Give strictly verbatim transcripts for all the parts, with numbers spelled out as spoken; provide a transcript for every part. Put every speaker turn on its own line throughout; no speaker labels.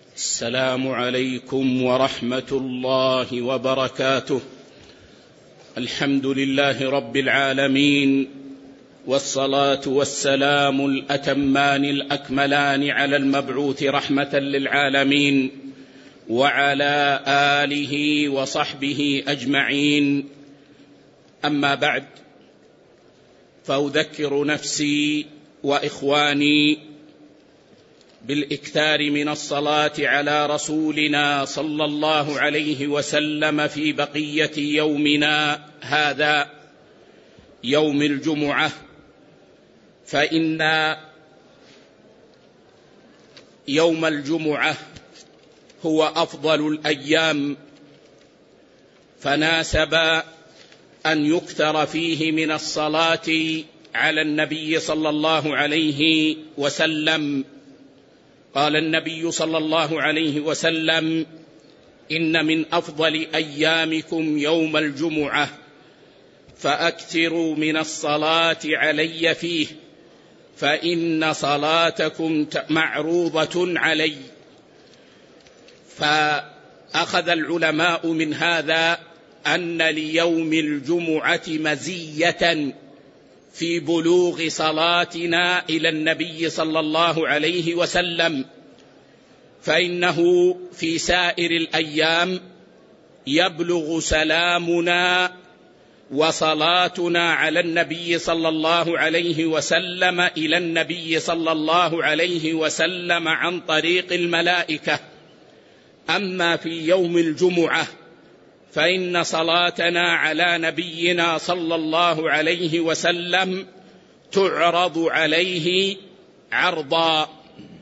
السلام عليكم ورحمة الله وبركاته. الحمد لله رب العالمين، والصلاة والسلام الأتمان الأكملان على المبعوث رحمة للعالمين وعلى آله وصحبه أجمعين. أما بعد، فأذكر نفسي وإخواني بالإكثار من الصلاة على رسولنا صلى الله عليه وسلم في بقية يومنا هذا يوم الجمعة، فإن يوم الجمعة هو أفضل الأيام، فناسب أن يكثر فيه من الصلاة على النبي صلى الله عليه وسلم. قال النبي صلى الله عليه وسلم: إن من أفضل أيامكم يوم الجمعة، فأكثروا من الصلاة علي فيه، فإن صلاتكم معروضة علي. فأخذ العلماء من هذا أن ليوم الجمعة مزية في بلوغ صلاتنا إلى النبي صلى الله عليه وسلم، فإنه في سائر الأيام يبلغ سلامنا وصلاتنا على النبي صلى الله عليه وسلم إلى النبي صلى الله عليه وسلم عن طريق الملائكة. أما في يوم الجمعة فإن صلاتنا على نبينا صلى الله عليه وسلم تعرض عليه عرضا.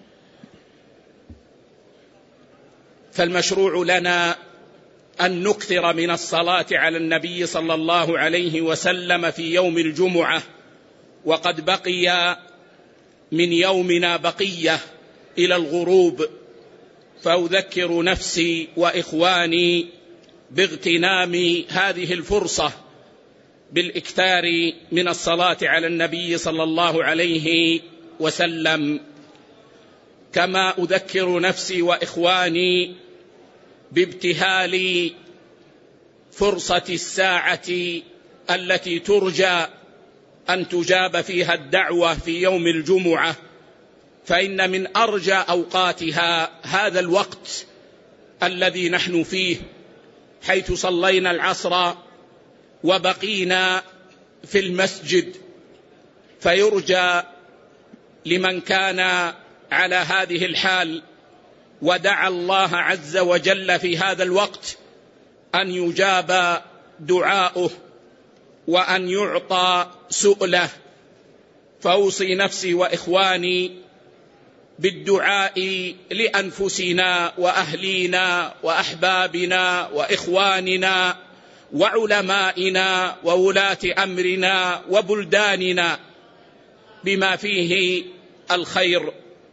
فالمشروع لنا أن نكثر من الصلاة على النبي صلى الله عليه وسلم في يوم الجمعة، وقد بقي من يومنا بقية إلى الغروب، فأذكر نفسي وإخواني باغتنام هذه الفرصة بالإكثار من الصلاة على النبي صلى الله عليه وسلم، كما أذكر نفسي وإخواني بابتهال فرصة الساعة التي ترجى أن تجاب فيها الدعوة في يوم الجمعة، فإن من أرجى أوقاتها هذا الوقت الذي نحن فيه، حيث صلينا العصر وبقينا في المسجد. فيرجى لمن كان على هذه الحال ودعا الله عز وجل في هذا الوقت أن يجاب دعاؤه وأن يعطى سؤله. فأوصي نفسي وإخواني بالدعاء لأنفسنا وأهلينا وأحبابنا وإخواننا وعلمائنا وولاة أمرنا وبلداننا بما فيه الخير.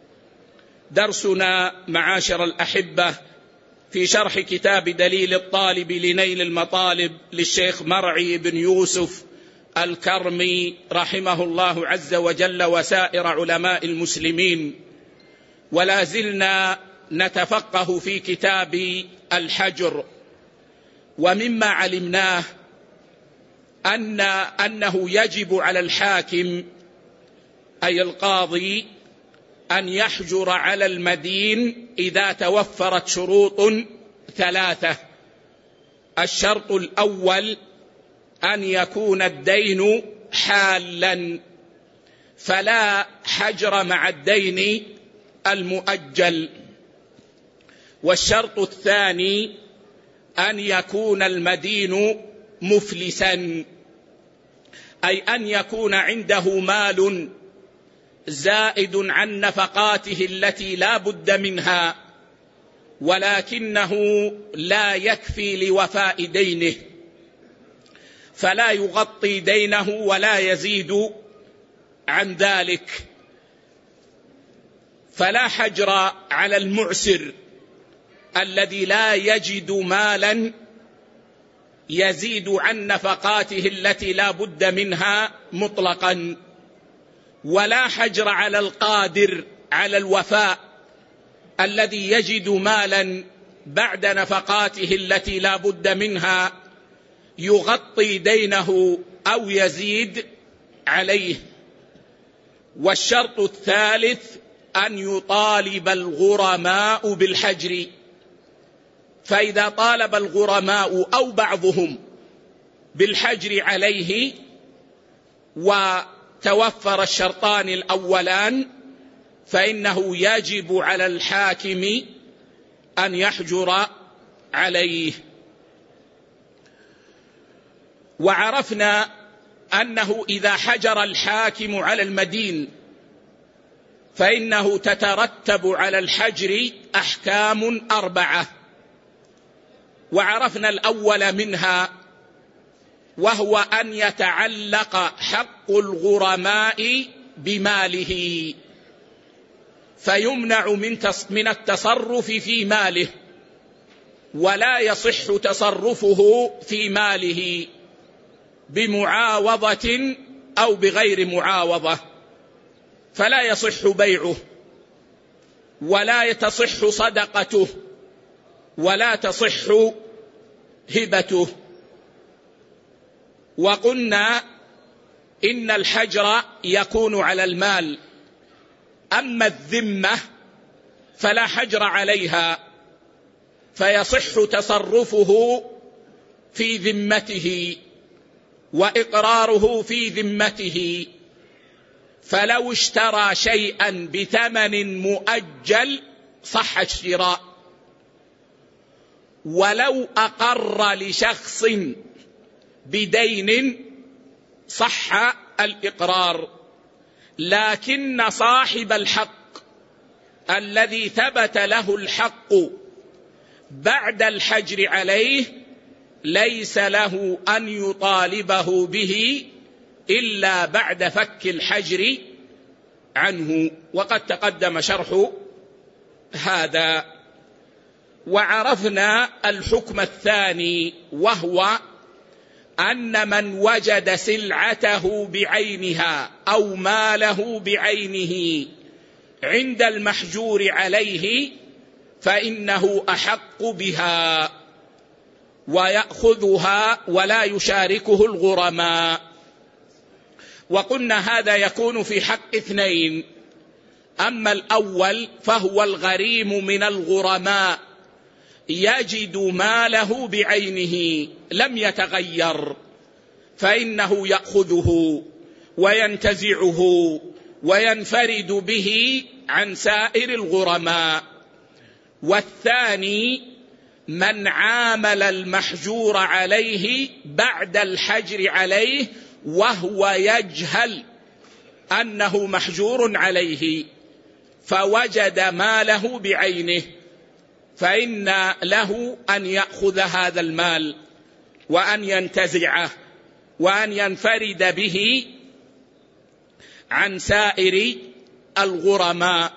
درسنا معاشر الأحبة في شرح كتاب دليل الطالب لنيل المطالب للشيخ مرعي بن يوسف الكرمي رحمه الله عز وجل وسائر علماء المسلمين، ولا زلنا نتفقه في كتاب الحجر. ومما علمناه أن أنه يجب على الحاكم أي القاضي أن يحجر على المدين إذا توفرت شروط ثلاثة. الشرط الأول أن يكون الدين حالا، فلا حجر مع الدين المؤجل. والشرط الثاني أن يكون المدين مفلسا، أي أن يكون عنده مال زائد عن نفقاته التي لا بد منها، ولكنه لا يكفي لوفاء دينه، فلا يغطي دينه ولا يزيد عن ذلك. فلا حجر على المعسر الذي لا يجد مالا يزيد عن نفقاته التي لا بد منها مطلقا، ولا حجر على القادر على الوفاء الذي يجد مالا بعد نفقاته التي لا بد منها يغطي دينه أو يزيد عليه. والشرط الثالث أن يطالب الغرماء بالحجر، فإذا طالب الغرماء أو بعضهم بالحجر عليه وتوفر الشرطان الأولان فإنه يجب على الحاكم أن يحجر عليه. وعرفنا أنه إذا حجر الحاكم على المدين فإنه تترتب على الحجر أحكام أربعة، وعرفنا الأول منها وهو أن يتعلق حق الغرماء بماله، فيمنع من التصرف في ماله، ولا يصح تصرفه في ماله بمعاوضة أو بغير معاوضة، فلا يصح بيعه ولا تصح صدقته ولا تصح هبته. وقلنا إن الحجر يكون على المال، أما الذمة فلا حجر عليها، فيصح تصرفه في ذمته وإقراره في ذمته. فلو اشترى شيئا بثمن مؤجل صح الشراء، ولو أقر لشخص بدين صح الإقرار، لكن صاحب الحق الذي ثبت له الحق بعد الحجر عليه ليس له أن يطالبه به إلا بعد فك الحجر عنه، وقد تقدم شرح هذا. وعرفنا الحكم الثاني وهو أن من وجد سلعته بعينها أو ماله بعينه عند المحجور عليه فإنه أحق بها ويأخذها ولا يشاركه الغرماء. وقلنا هذا يكون في حق اثنين، أما الأول فهو الغريم من الغرماء يجد ماله بعينه لم يتغير، فإنه يأخذه وينتزعه وينفرد به عن سائر الغرماء. والثاني من عامل المحجور عليه بعد الحجر عليه وهو يجهل أنه محجور عليه فوجد ماله بعينه، فإن له أن يأخذ هذا المال وأن ينتزعه وأن ينفرد به عن سائر الغرماء.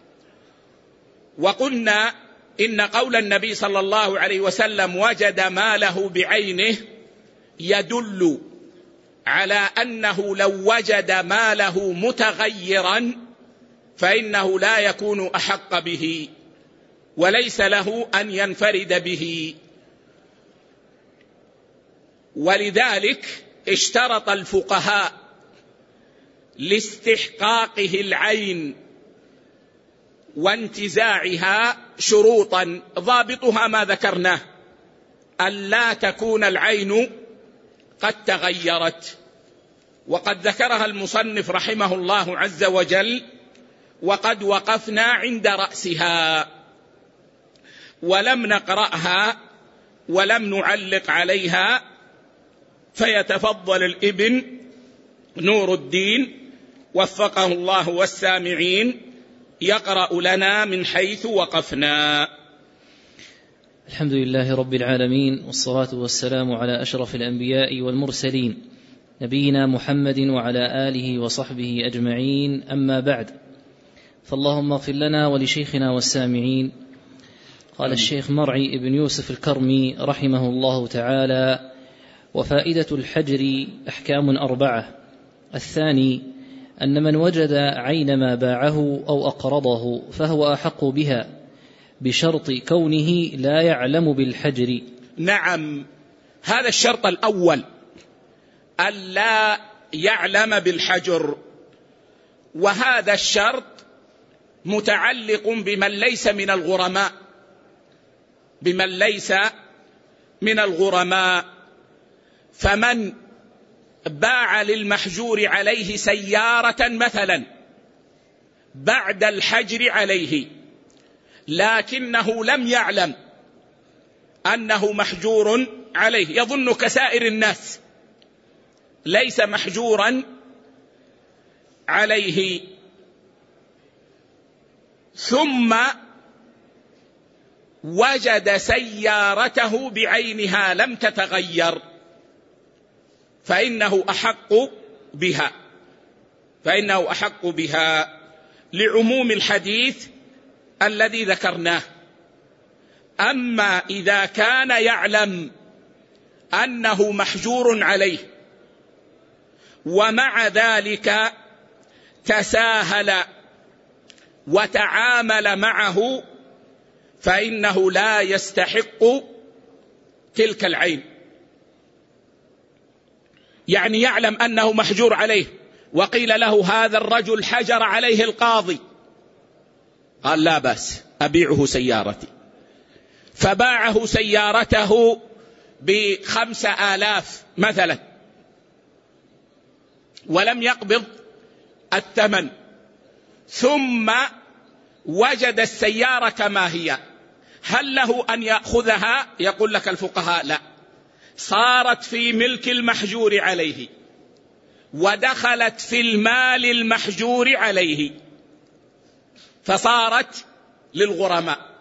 وقلنا إن قول النبي صلى الله عليه وسلم وجد ماله بعينه يدل على أنه لو وجد ماله متغيرا فإنه لا يكون أحق به وليس له أن ينفرد به. ولذلك اشترط الفقهاء لاستحقاقه العين وانتزاعها شروطا ضابطها ما ذكرناه، ألا تكون العين قد تغيرت، وقد ذكرها المصنف رحمه الله عز وجل، وقد وقفنا عند رأسها ولم نقرأها ولم نعلق عليها، فيتفضل الابن نور الدين وفقه الله والسامعين يقرأ لنا من حيث وقفنا.
الحمد لله رب العالمين، والصلاة والسلام على أشرف الأنبياء والمرسلين نبينا محمد وعلى آله وصحبه أجمعين، أما بعد، فاللهم اغفر لنا ولشيخنا والسامعين. قال الشيخ مرعي بن يوسف الكرمي رحمه الله تعالى: وفائدة الحجر أحكام أربعة. الثاني أن من وجد عين ما باعه أو أقرضه فهو أحق بها بشرط كونه لا يعلم بالحجر.
نعم، هذا الشرط الأول ألا يعلم بالحجر، وهذا الشرط متعلق بمن ليس من الغرماء، بمن ليس من الغرماء. فمن باع للمحجور عليه سيارة مثلا بعد الحجر عليه لكنه لم يعلم أنه محجور عليه، يظن كسائر الناس ليس محجورا عليه، ثم وجد سيارته بعينها لم تتغير، فإنه أحق بها، فإنه أحق بها لعموم الحديث الذي ذكرناه. أما إذا كان يعلم أنه محجور عليه ومع ذلك تساهل وتعامل معه فإنه لا يستحق تلك العين. يعني يعلم أنه محجور عليه وقيل له هذا الرجل حجر عليه القاضي، قال لا بأس أبيعه سيارتي، فباعه سيارته بخمس آلاف مثلا ولم يقبض الثمن، ثم وجد السيارة كما هي، هل له أن يأخذها؟ يقول لك الفقهاء لا، صارت في ملك المحجور عليه ودخلت في المال المحجور عليه فصارت للغرماء.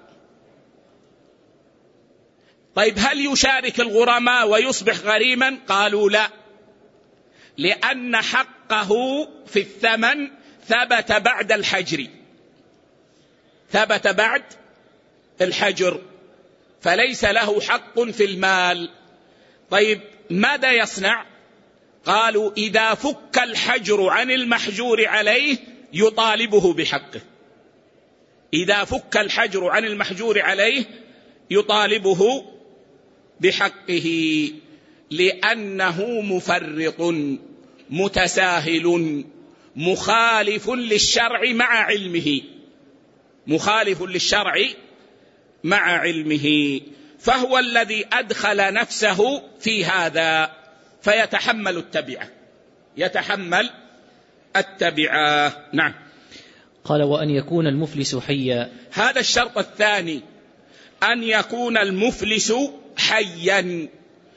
طيب هل يشارك الغرماء ويصبح غريما؟ قالوا لا، لأن حقه في الثمن ثبت بعد الحجر، ثبت بعد الحجر، فليس له حق في المال. طيب ماذا يصنع؟ قالوا إذا فك الحجر عن المحجور عليه يطالبه بحقه، إذا فك الحجر عن المحجور عليه يطالبه بحقه، لأنه مفرط متساهل مخالف للشرع مع علمه، مخالف للشرع مع علمه، فهو الذي أدخل نفسه في هذا فيتحمل التبعة، يتحمل التبعة. نعم.
قال وأن يكون المفلس حيا.
هذا الشرط الثاني، أن يكون المفلس حيا.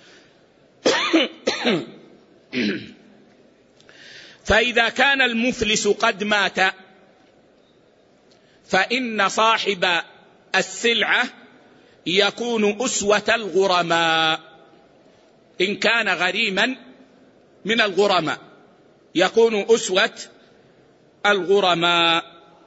فإذا كان المفلس قد مات فإن صاحب السلعة يكون أسوة الغرماء، إن كان غريما من الغرماء يكون أسوة الغرماء.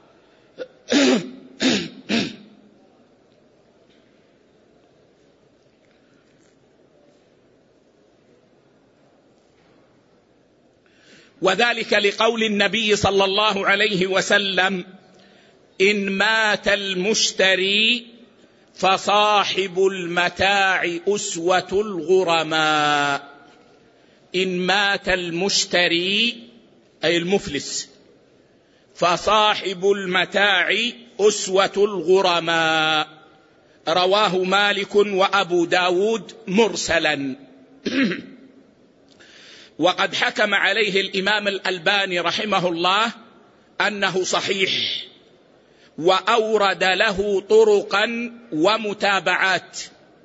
وذلك لقول النبي صلى الله عليه وسلم إن مات المشتري فصاحب المتاع أسوة الغرماء. إن مات المشتري أي المفلس فصاحب المتاع أسوة الغرماء. رواه مالك وأبو داود مرسلا. وقد حكم عليه الإمام الألباني رحمه الله أنه صحيح، وأورد له طرقا ومتابعات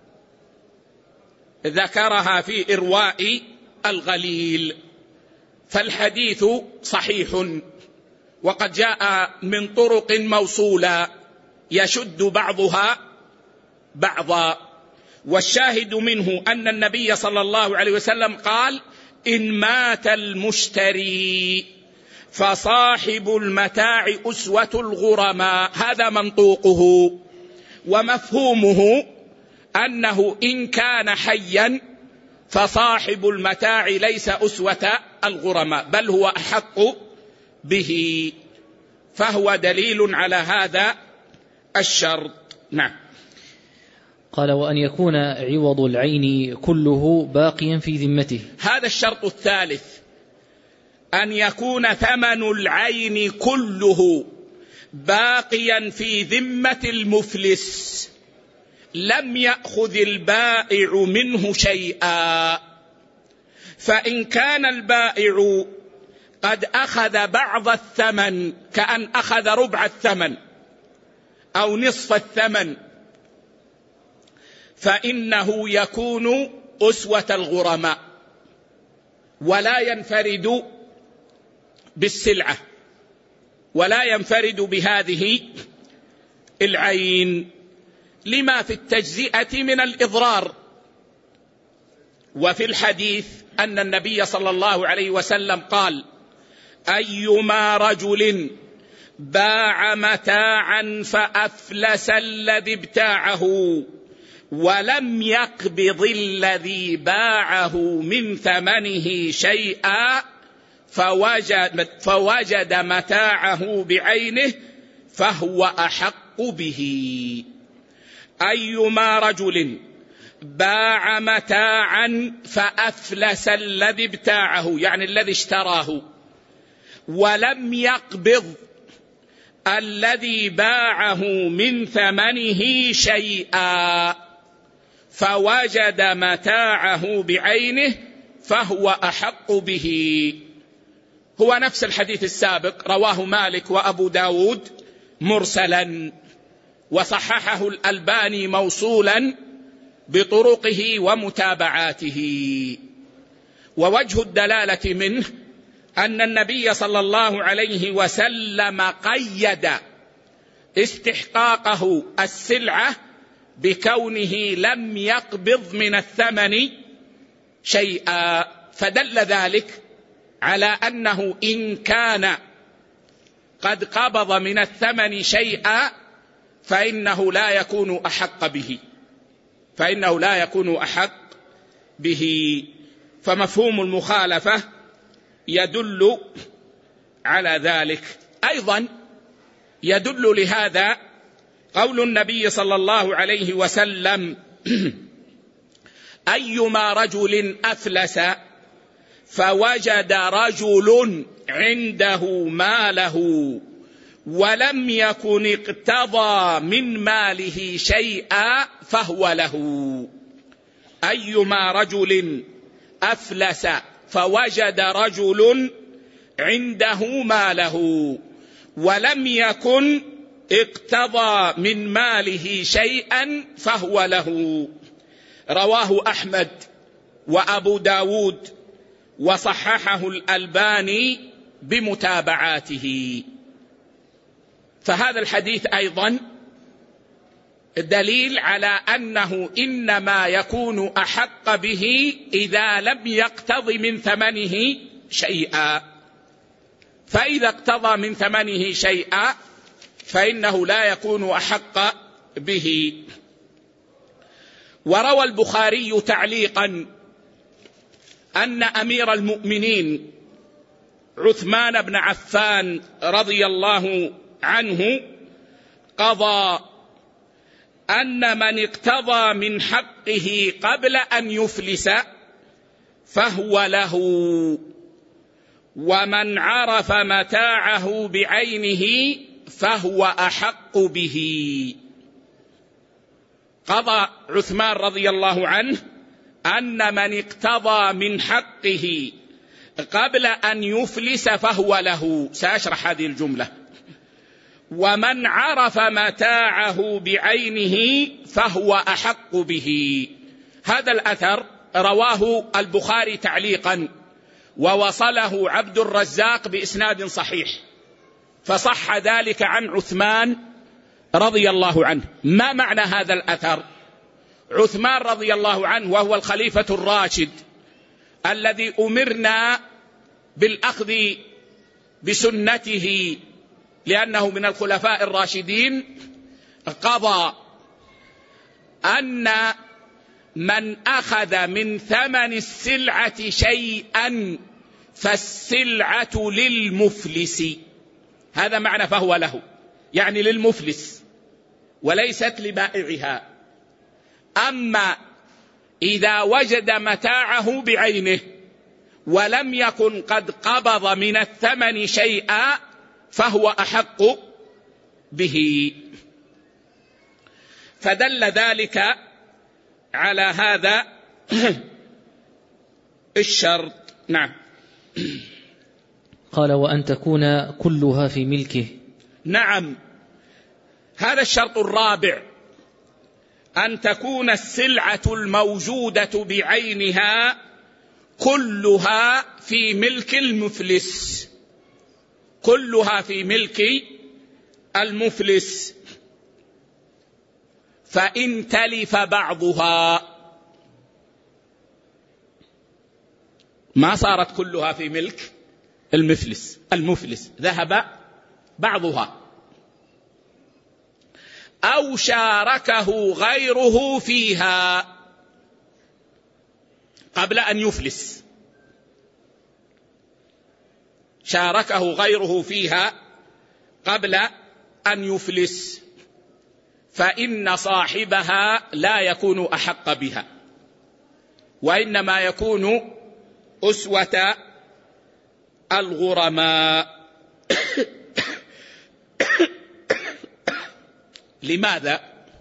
ذكرها في إرواء الغليل، فالحديث صحيح وقد جاء من طرق موصولة يشد بعضها بعضا. والشاهد منه أن النبي صلى الله عليه وسلم قال إن مات المشتري فصاحب المتاع أسوة الغرماء. هذا منطوقه، ومفهومه أنه إن كان حيا فصاحب المتاع ليس أسوة الغرماء بل هو أحق به، فهو دليل على هذا الشرط. نعم.
قال: وأن يكون عوض العين كله باقيا في ذمته.
هذا الشرط الثالث، أن يكون ثمن العين كله باقيا في ذمة المفلس، لم يأخذ البائع منه شيئا. فإن كان البائع قد أخذ بعض الثمن، كأن أخذ ربع الثمن أو نصف الثمن، فإنه يكون أسوة الغرماء ولا ينفرد بالسلعة ولا ينفرد بهذه العين، لما في التجزئة من الإضرار. وفي الحديث أن النبي صلى الله عليه وسلم قال: أيما رجل باع متاعا فأفلس الذي ابتاعه ولم يقبض الذي باعه من ثمنه شيئا فوجد, فوجد متاعه بعينه فهو أحق به. أيما رجل باع متاعا فأفلس الذي ابتاعه، يعني الذي اشتراه، ولم يقبض الذي باعه من ثمنه شيئا فوجد متاعه بعينه فهو أحق به. هو نفس الحديث السابق، رواه مالك وأبو داود مرسلا، وصححه الألباني موصولا بطرقه ومتابعاته. ووجه الدلالة منه أن النبي صلى الله عليه وسلم قيد استحقاقه السلعة بكونه لم يقبض من الثمن شيئا، فدل ذلك على أنه إن كان قد قبض من الثمن شيئا فإنه لا يكون أحق به فإنه لا يكون أحق به. فمفهوم المخالفة يدل على ذلك. أيضا يدل لهذا قول النبي صلى الله عليه وسلم: أيما رجل أفلس فوجد رجل عنده ماله ولم يكن اقتضى من ماله شيئا فهو له. أيما رجل أفلس فوجد رجل عنده ماله ولم يكن اقتضى من ماله شيئا فهو له. رواه أحمد وأبو داود وصححه الألباني بمتابعاته. فهذا الحديث أيضا دليل على أنه إنما يكون أحق به إذا لم يقتض من ثمنه شيئا، فإذا اقتضى من ثمنه شيئا فإنه لا يكون أحق به. وروى البخاري تعليقا أن أمير المؤمنين عثمان بن عفان رضي الله عنه قضى أن من اقتضى من حقه قبل أن يفلس فهو له، ومن عرف متاعه بعينه فهو أحق به. قضى عثمان رضي الله عنه أن من اقتضى من حقه قبل أن يفلس فهو له. سأشرح هذه الجملة: ومن عرف متاعه بعينه فهو أحق به. هذا الأثر رواه البخاري تعليقا ووصله عبد الرزاق بإسناد صحيح، فصح ذلك عن عثمان رضي الله عنه. ما معنى هذا الأثر؟ عثمان رضي الله عنه وهو الخليفة الراشد الذي أمرنا بالأخذ بسنته لأنه من الخلفاء الراشدين، قضى أن من أخذ من ثمن السلعة شيئا فالسلعة للمفلس. هذا معنى فهو له، يعني للمفلس. وليست لبائعها. أما إذا وجد متاعه بعينه ولم يكن قد قبض من الثمن شيئا فهو أحق به. فدل ذلك على هذا الشرط. نعم.
قال: وأن تكون كلها في ملكه.
نعم، هذا الشرط الرابع، أن تكون السلعة الموجودة بعينها كلها في ملك المفلس، كلها في ملك المفلس. فإن تلف بعضها، ما صارت كلها في ملك المفلس المفلس ذهب بعضها، أو شاركه غيره فيها قبل أن يفلس، شاركه غيره فيها قبل أن يفلس، فإن صاحبها لا يكون أحق بها، وإنما يكون أسوة الغرماء. لماذا؟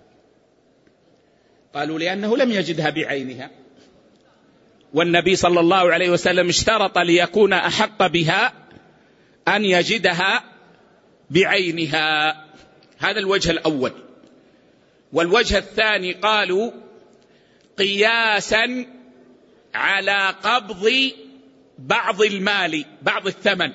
قالوا: لأنه لم يجدها بعينها، والنبي صلى الله عليه وسلم اشترط ليكون أحق بها أن يجدها بعينها. هذا الوجه الأول. والوجه الثاني قالوا: قياسا على قبض بعض المال، بعض الثمن،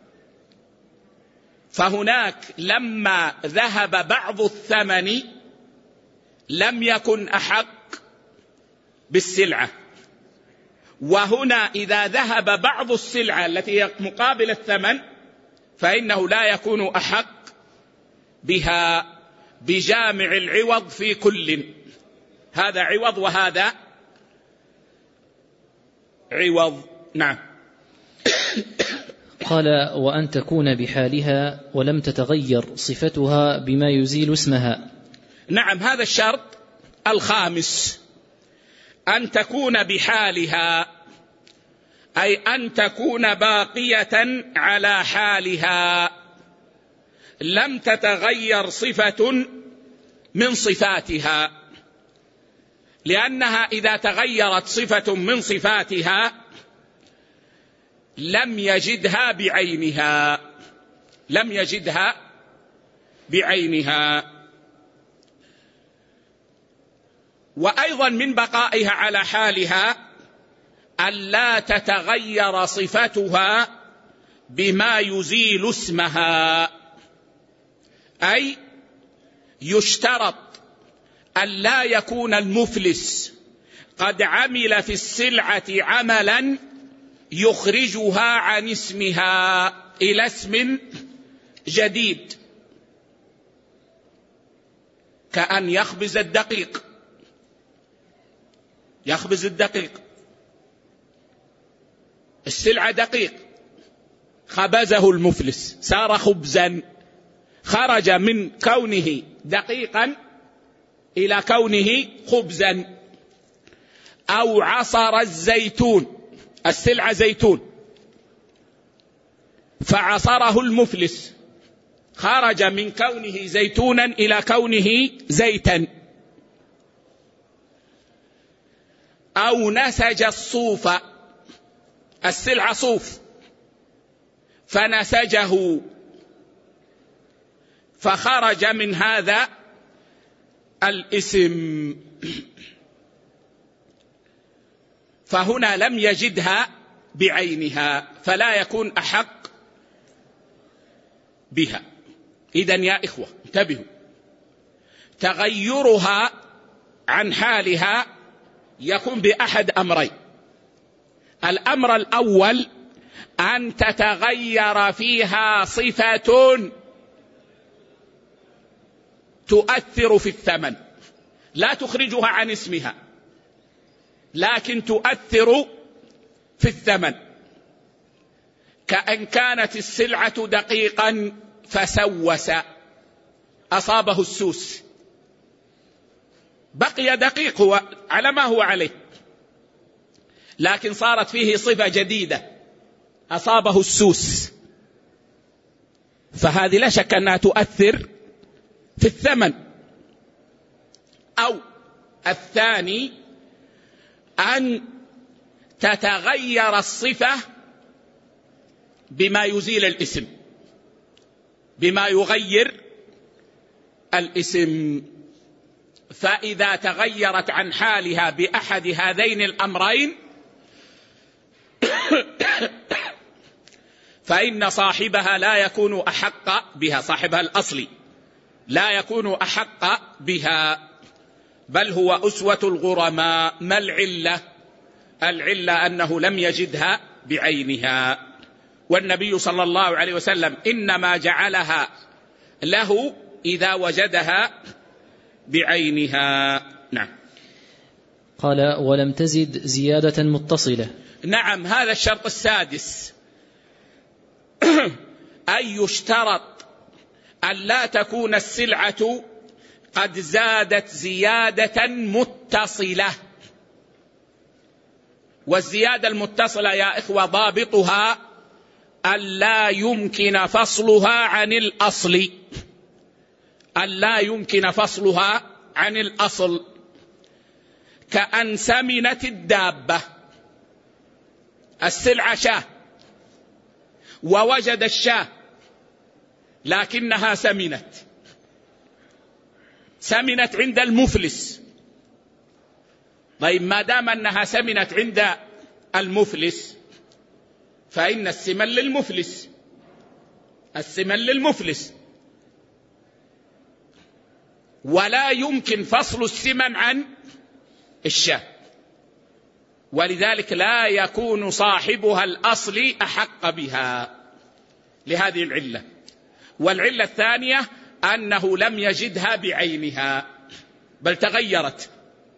فهناك لما ذهب بعض الثمن لم يكن أحق بالسلعة، وهنا إذا ذهب بعض السلعة التي هي مقابل الثمن فإنه لا يكون أحق بها بجامع العوض في كل، هذا عوض وهذا عوض. نعم.
قال: وأن تكون بحالها ولم تتغير صفتها بما يزيل اسمها.
نعم، هذا الشرط الخامس، أن تكون بحالها، أي أن تكون باقية على حالها لم تتغير صفة من صفاتها، لأنها إذا تغيرت صفة من صفاتها لم يجدها بعينها، لم يجدها بعينها. وأيضا من بقائها على حالها ألا تتغير صفتها بما يزيل اسمها، أي يشترط ألا يكون المفلس قد عمل في السلعة عملا يخرجها عن اسمها إلى اسم جديد، كأن يخبز الدقيق، يخبز الدقيق، السلعة دقيق، خبزه المفلس صار خبزا، خرج من كونه دقيقا إلى كونه خبزا. أو عصر الزيتون، السلعة زيتون فعصره المفلس، خرج من كونه زيتونا إلى كونه زيتا. أو نسج الصوف، السلعة صوف فنسجه فخرج من هذا الاسم، فهنا لم يجدها بعينها فلا يكون أحق بها. إذن يا إخوة انتبهوا، تغيرها عن حالها يكون بأحد أمرين. الأمر الأول أن تتغير فيها صفة تؤثر في الثمن، لا تخرجها عن اسمها لكن تؤثر في الثمن، كأن كانت السلعة دقيقا فسوس، أصابه السوس بقي دقيق هو على ما هو عليه، لكن صارت فيه صفة جديدة، أصابه السوس، فهذه لا شك أنها تؤثر في الثمن. أو الثاني أن تتغير الصفة بما يزيل الاسم، بما يغير الاسم، فإذا تغيرت عن حالها بأحد هذين الأمرين فإن صاحبها لا يكون أحق بها، صاحبها الأصلي لا يكون أحق بها، بل هو أسوة الغرماء. ما العلة؟ العلة أنه لم يجدها بعينها، والنبي صلى الله عليه وسلم إنما جعلها له إذا وجدها بعينها. نعم.
قال: ولم تزد زيادة متصلة.
نعم، هذا الشرط السادس، أن يشترط أن لا تكون السلعة قد زادت زيادة متصلة. والزيادة المتصلة يا إخوة ضابطها أن لا يمكن فصلها عن الأصل، أن لا يمكن فصلها عن الأصل، كأن سمنت الدابة، السلعة شاه ووجد الشاه لكنها سمنت، سمنت عند المفلس. طيب ما دام أنها سمنت عند المفلس فإن السمن للمفلس، السمن للمفلس، ولا يمكن فصل السمن عن الشاه، ولذلك لا يكون صاحبها الأصلي أحق بها لهذه العلة. والعلة الثانية أنه لم يجدها بعينها بل تغيرت،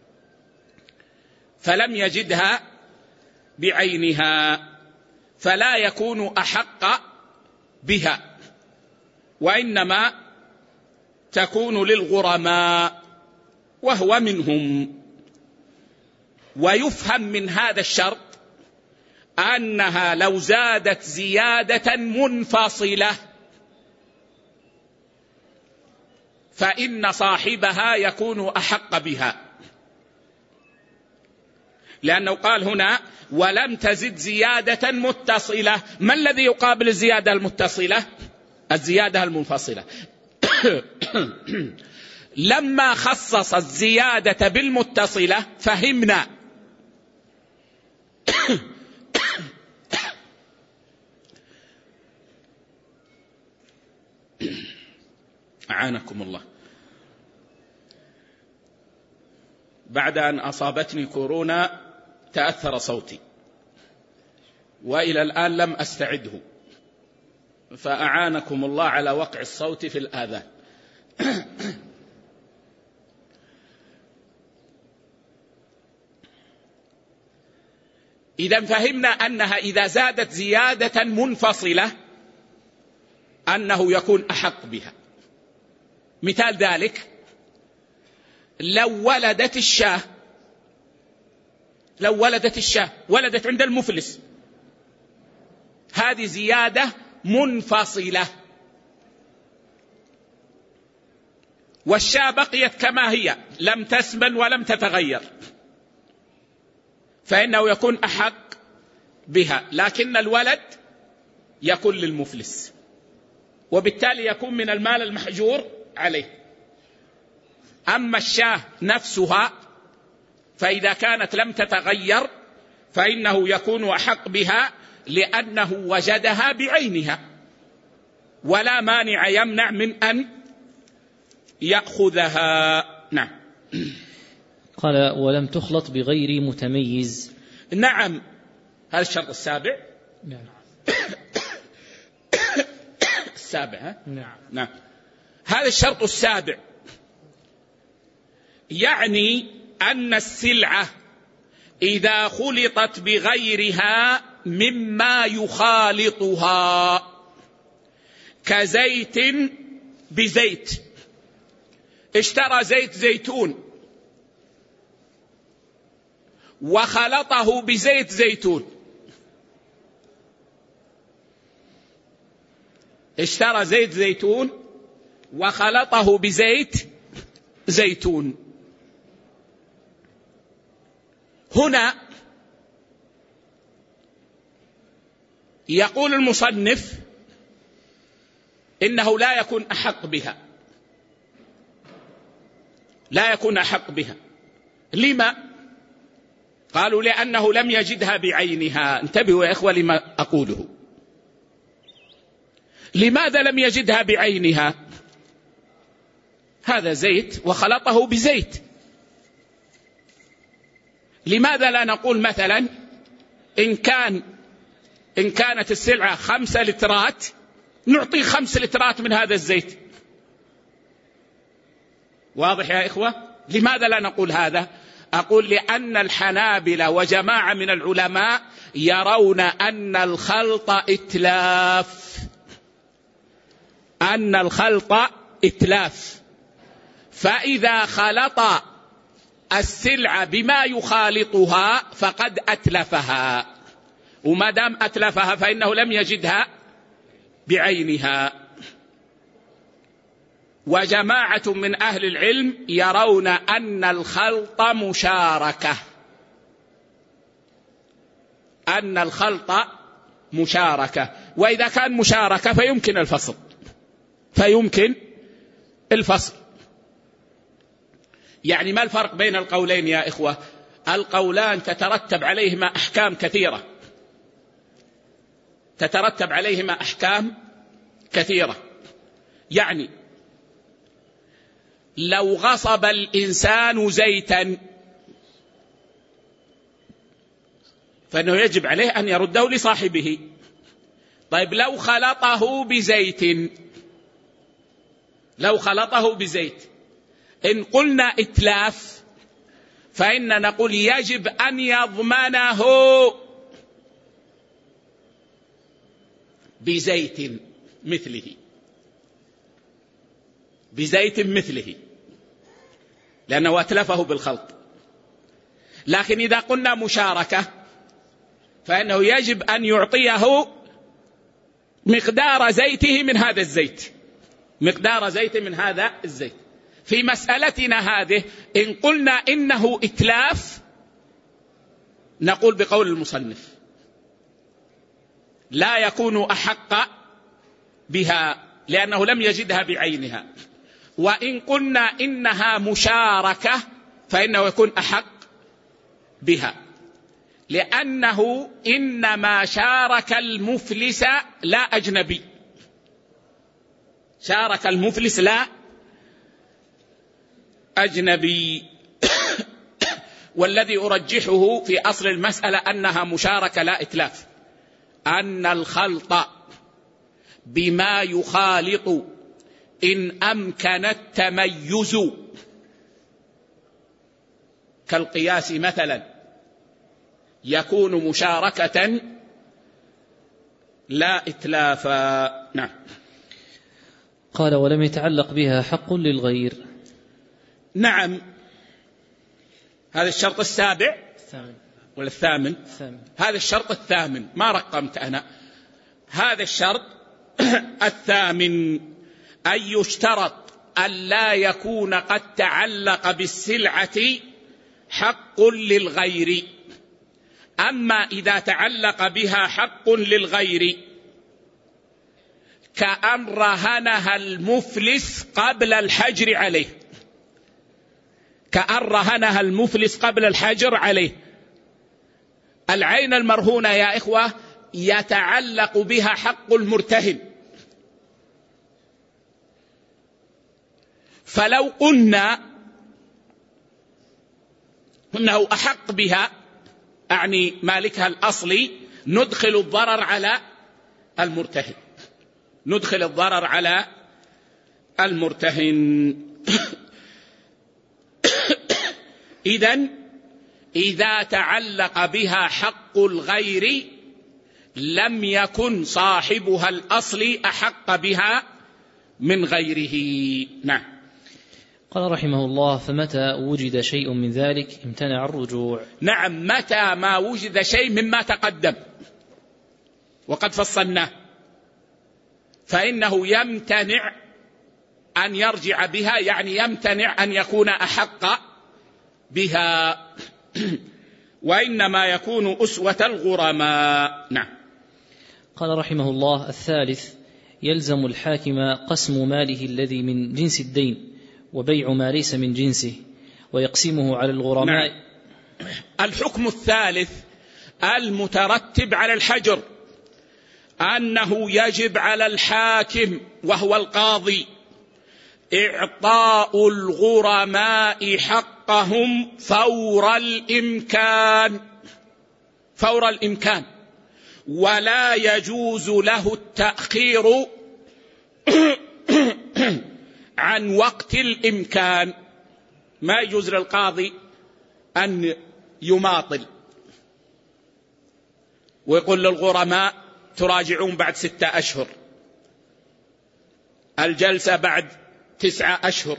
فلم يجدها بعينها فلا يكون أحق بها، وإنما تكون للغرماء وهو منهم. ويفهم من هذا الشرط أنها لو زادت زيادة منفصلة فإن صاحبها يكون أحق بها، لأنه قال هنا ولم تزد زيادة متصلة. ما الذي يقابل الزيادة المتصلة؟ الزيادة المنفصلة. لما خصص الزيادة بالمتصلة فهمنا أعانكم الله. بعد أن أصابتني كورونا تأثر صوتي، وإلى الآن لم أستعده، فأعانكم الله على وقع الصوت في الآذان. إذا فهمنا أنها إذا زادت زيادة منفصلة أنه يكون أحق بها. مثال ذلك لو ولدت الشاة، لو ولدت الشاة ولدت عند المفلس، هذه زيادة منفصلة، والشاة بقيت كما هي لم تسمن ولم تتغير، فإنه يكون أحق بها، لكن الولد يكون للمفلس، وبالتالي يكون من المال المحجور عليه. أما الشاة نفسها فإذا كانت لم تتغير فإنه يكون أحق بها لأنه وجدها بعينها، ولا مانع يمنع من أن يأخذها. نعم.
قال: ولم تخلط بغير متميز.
نعم، هذا الشرط السابع.
نعم.
السابع. ها؟
نعم.
نعم، هذا الشرط السابع يعني أن السلعة إذا خلطت بغيرها مما يخالطها كزيت بزيت، اشترى زيت زيتون وخلطه بزيت زيتون، اشترى زيت زيتون وخلطه بزيت زيتون، هنا يقول المصنف إنه لا يكون أحق بها، لا يكون أحق بها. لما؟ قالوا لأنه لم يجدها بعينها. انتبهوا يا إخوة لما أقوله. لماذا لم يجدها بعينها؟ هذا زيت وخلطه بزيت. لماذا لا نقول مثلا إن كان إن كانت السلعة خمسة لترات نعطي خمس لترات من هذا الزيت؟ واضح يا إخوة؟ لماذا لا نقول هذا؟ أقول لأن الحنابلة وجماعة من العلماء يرون أن الخلط إتلاف، أن الخلط إتلاف، فإذا خلط السلعة بما يخالطها فقد أتلفها، وما دام أتلفها فإنه لم يجدها بعينها. وجماعة من أهل العلم يرون أن الخلط مشاركة، أن الخلط مشاركة، وإذا كان مشاركة فيمكن الفصل، فيمكن الفصل. يعني ما الفرق بين القولين يا إخوة؟ القولان تترتب عليهما أحكام كثيرة، تترتب عليهما أحكام كثيرة. يعني لو غصب الإنسان زيتا فإنه يجب عليه أن يرده لصاحبه. طيب لو خلطه بزيت، لو خلطه بزيت إن قلنا إتلاف فإن نقول يجب أن يضمنه بزيت مثله، بزيت مثله، لأنه أتلفه بالخلط. لكن إذا قلنا مشاركة فإنه يجب أن يعطيه مقدار زيته من هذا الزيت، مقدار زيت من هذا الزيت. في مسألتنا هذه إن قلنا إنه إتلاف نقول بقول المصنف لا يكون أحق بها لأنه لم يجدها بعينها. وإن قلنا إنها مشاركة فإنه يكون أحق بها، لأنه إنما شارك المفلس لا أجنبي، شارك المفلس لا أجنبي. والذي أرجحه في أصل المسألة أنها مشاركة لا إتلاف، أن الخلط بما يخالط إن أمكن التميز كالقياس مثلا يكون مشاركة لا إتلافا. نعم.
قال ولم يتعلق بها حق للغير.
نعم، هذا الشرط السابع
الثامن
ولا الثامن؟
الثامن.
هذا الشرط الثامن، ما رقمت أنا. هذا الشرط الثامن أن يشترط أن لا يكون قد تعلق بالسلعة حق للغير. أما إذا تعلق بها حق للغير كأن رهنها المفلس قبل الحجر عليه، كأن رهنها المفلس قبل الحجر عليه. العين المرهونة يا إخوة يتعلق بها حق المرتهن، فلو قلنا إنه أحق بها أعني مالكها الأصلي ندخل الضرر على المرتهن، ندخل الضرر على المرتهن. إذن إذا تعلق بها حق الغير لم يكن صاحبها الأصلي أحق بها من غيره. نعم.
قال رحمه الله: فمتى وجد شيء من ذلك امتنع الرجوع؟
نعم، متى ما وجد شيء مما تقدم وقد فصلناه فإنه يمتنع أن يرجع بها، يعني يمتنع أن يكون أحق بها، وإنما يكون أسوة الغرماء. نعم.
قال رحمه الله: الثالث: يلزم الحاكم قسم ماله الذي من جنس الدين وبيع ما ليس من جنسه ويقسمه على الغرماء.
نعم. الحكم الثالث المترتب على الحجر أنه يجب على الحاكم وهو القاضي إعطاء الغرماء حقهم فور الإمكان، فور الإمكان، ولا يجوز له التأخير عن وقت الإمكان. ما يجوز للقاضي أن يماطل ويقول للغرماء تراجعون بعد ستة أشهر، الجلسة بعد تسعة أشهر.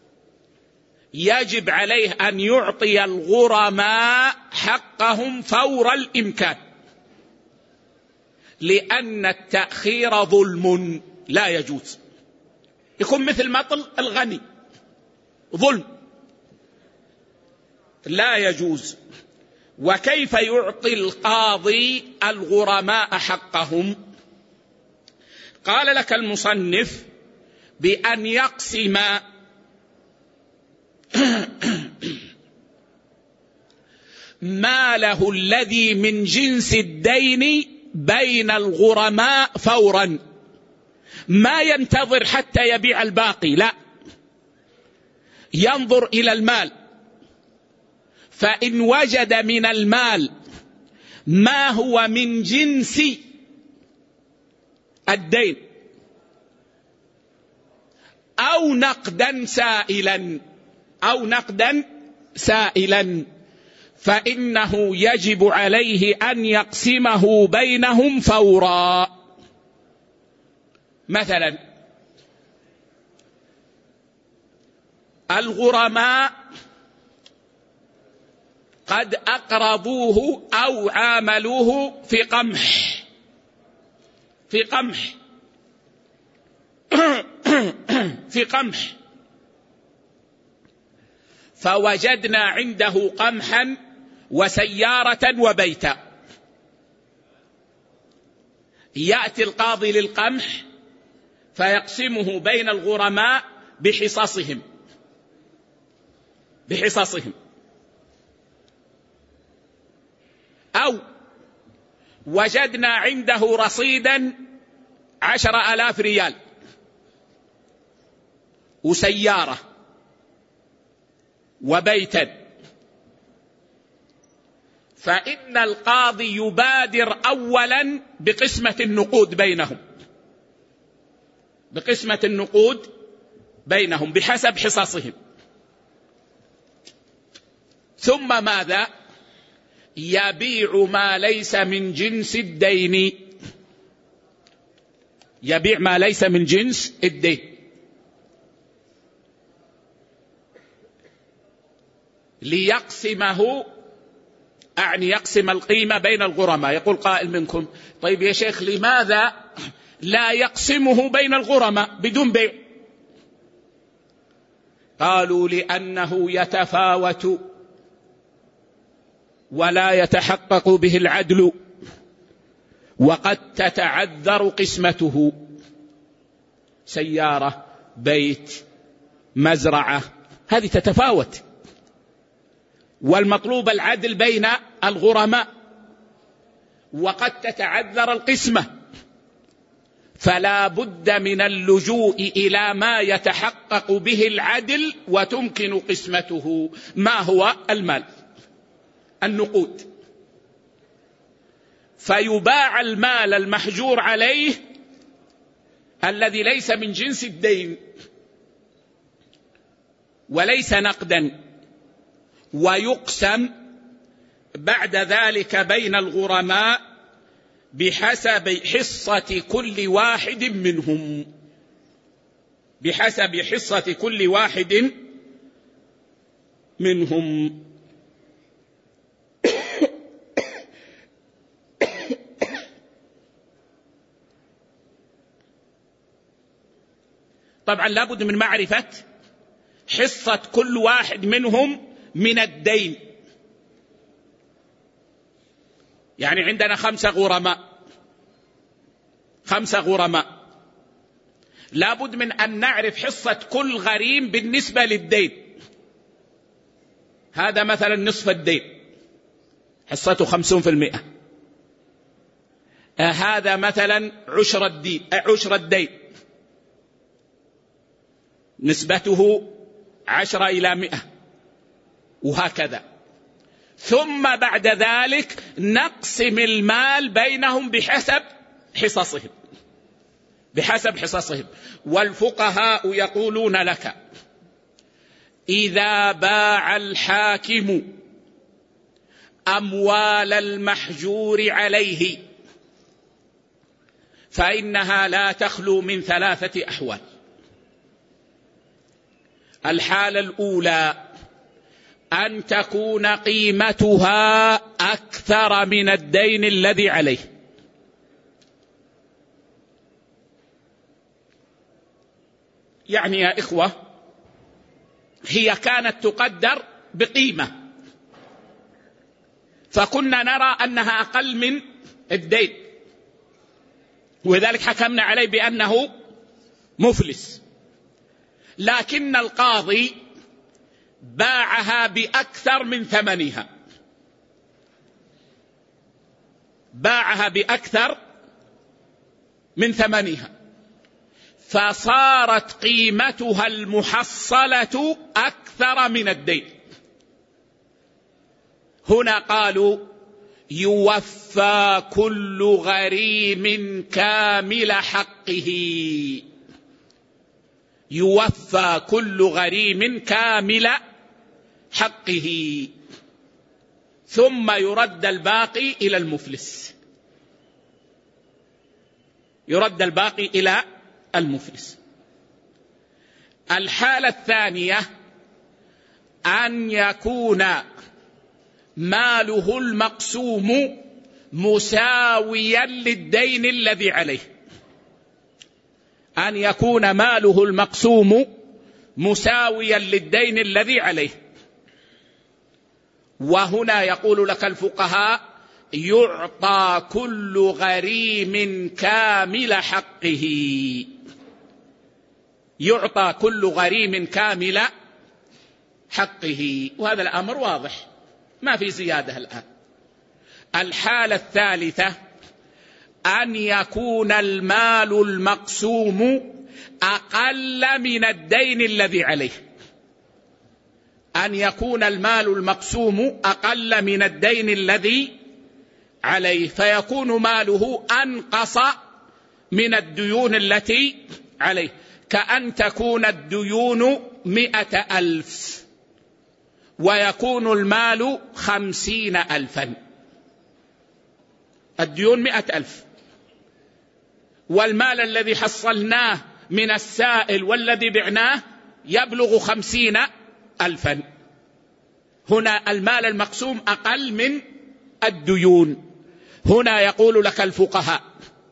يجب عليه أن يعطي الغرماء حقهم فور الإمكان، لأن التأخير ظلم لا يجوز. يكون مثل مطل الغني، ظلم لا يجوز. وكيف يعطي القاضي الغرماء حقهم؟ قال لك المصنف: بأن يقسم ماله الذي من جنس الدين بين الغرماء فورا، ما ينتظر حتى يبيع الباقي، لا، ينظر إلى المال، فإن وجد من المال ما هو من جنس الدين أو نقدا سائلا أو نقدا سائلا فإنه يجب عليه أن يقسمه بينهم فورا. مثلا الغرماء قد أقرضوه أو عاملوه في قمح في قمح في قمح فوجدنا عنده قمحا وسيارة وبيتا. يأتي القاضي للقمح فيقسمه بين الغرماء بحصصهم بحصصهم أو وجدنا عنده رصيدا عشر آلاف ريال وسيارة وبيتا، فإن القاضي يبادر أولا بقسمة النقود بينهم بقسمة النقود بينهم بحسب حصصهم. ثم ماذا؟ يبيع ما ليس من جنس الدين يبيع ما ليس من جنس الدين ليقسمه، أعني يقسم القيمة بين الغرماء. يقول قائل منكم: طيب يا شيخ لماذا لا يقسمه بين الغرماء بدون بيع؟ قالوا: لأنه يتفاوت ولا يتحقق به العدل، وقد تتعذر قسمته. سيارة، بيت، مزرعة، هذه تتفاوت، والمطلوب العدل بين الغرماء، وقد تتعذر القسمة، فلا بد من اللجوء إلى ما يتحقق به العدل وتمكن قسمته. ما هو المال؟ النقود. فيباع المال المحجور عليه الذي ليس من جنس الدين وليس نقدا، ويقسم بعد ذلك بين الغرماء بحسب حصة كل واحد منهم بحسب حصة كل واحد منهم. طبعا لابد من معرفة حصة كل واحد منهم من الدين. يعني عندنا خمسة غرماء خمسة غرماء لابد من أن نعرف حصة كل غريم بالنسبة للدين. هذا مثلا نصف الدين حصته خمسون في المئة، هذا مثلا عشر الدين عشر الدين نسبته عشرة إلى مئة، وهكذا. ثم بعد ذلك نقسم المال بينهم بحسب حصصهم بحسب حصصهم. والفقهاء يقولون لك: إذا باع الحاكم أموال المحجور عليه فإنها لا تخلو من ثلاثة أحوال. الحالة الأولى أن تكون قيمتها أكثر من الدين الذي عليه. يعني يا إخوة، هي كانت تقدر بقيمة، فكنا نرى أنها أقل من الدين، وذلك حكمنا عليه بأنه مفلس. لكن القاضي باعها بأكثر من ثمنها باعها بأكثر من ثمنها فصارت قيمتها المحصلة أكثر من الدين. هنا قالوا: يوفى كل غريم كامل حقه. يوفى كل غريم كامل حقه، ثم يرد الباقي إلى المفلس يرد الباقي إلى المفلس. الحالة الثانية أن يكون ماله المقسوم مساويا للدين الذي عليه. أن يكون ماله المقسوم مساويا للدين الذي عليه. وهنا يقول لك الفقهاء: يعطى كل غريم كامل حقه. يعطى كل غريم كامل حقه، وهذا الأمر واضح ما في زيادة الآن. الحالة الثالثة أن يكون المال المقسوم أقل من الدين الذي عليه. أن يكون المال المقسوم أقل من الدين الذي عليه، فيكون ماله أنقص من الديون التي عليه. كأن تكون الديون مئة ألف ويكون المال خمسين ألفا. الديون مئة ألف، والمال الذي حصلناه من السائل والذي بعناه يبلغ خمسين ألفا. هنا المال المقسوم أقل من الديون. هنا يقول لك الفقهاء: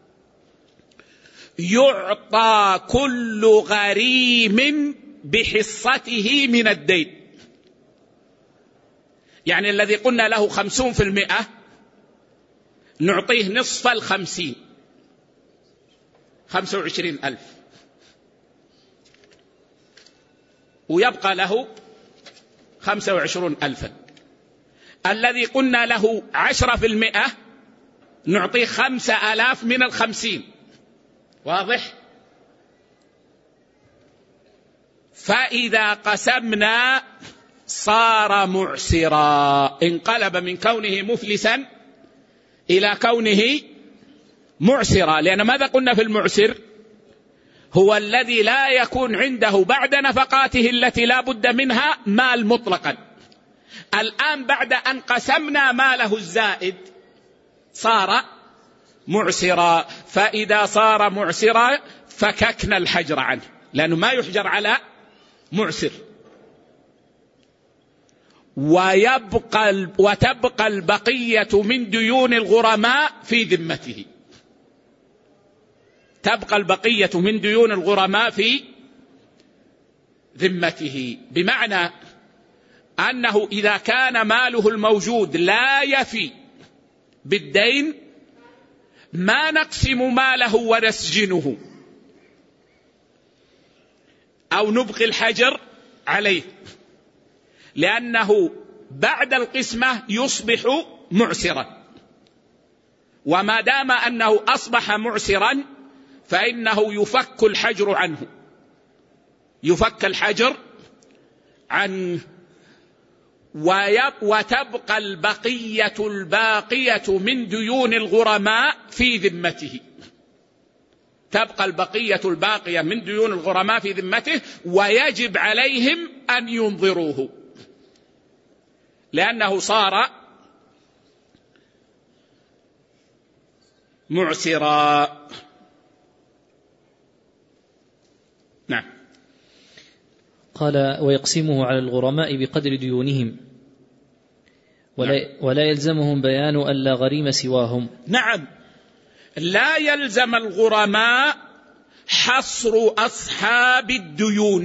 يعطى كل غريم بحصته من الدين. يعني الذي قلنا له خمسون في المئة نعطيه نصف الخمسين، خمسة وعشرين ألف، ويبقى له خمسة وعشرون ألفا. الذي قلنا له عشرة في المئة نعطيه خمسة آلاف من الخمسين. واضح؟ فإذا قسمنا صار معسرا، انقلب من كونه مفلسا إلى كونه معسرا. لأن ماذا قلنا في المعسر؟ هو الذي لا يكون عنده بعد نفقاته التي لا بد منها مال مطلقا. الآن بعد أن قسمنا ماله الزائد صار معسرا. فإذا صار معسرا فككنا الحجر عنه، لأنه ما يحجر على معسر. ويبقى وتبقى البقية من ديون الغرماء في ذمته. تبقى البقية من ديون الغرماء في ذمته، بمعنى أنه إذا كان ماله الموجود لا يفي بالدين ما نقسم ماله ونسجنه أو نبقي الحجر عليه، لأنه بعد القسمة يصبح معسرا، وما دام أنه أصبح معسرا فإنه يفك الحجر عنه، يفك الحجر عنه، وتبقى البقية الباقية من ديون الغرماء في ذمته. تبقى البقية الباقية من ديون الغرماء في ذمته، ويجب عليهم أن ينظروه، لأنه صار معسرا. نعم.
قال: ويقسمه على الغرماء بقدر ديونهم، ولا, نعم. ولا يلزمهم بيان ألا غريم سواهم.
نعم، لا يلزم الغرماء حصر أصحاب الديون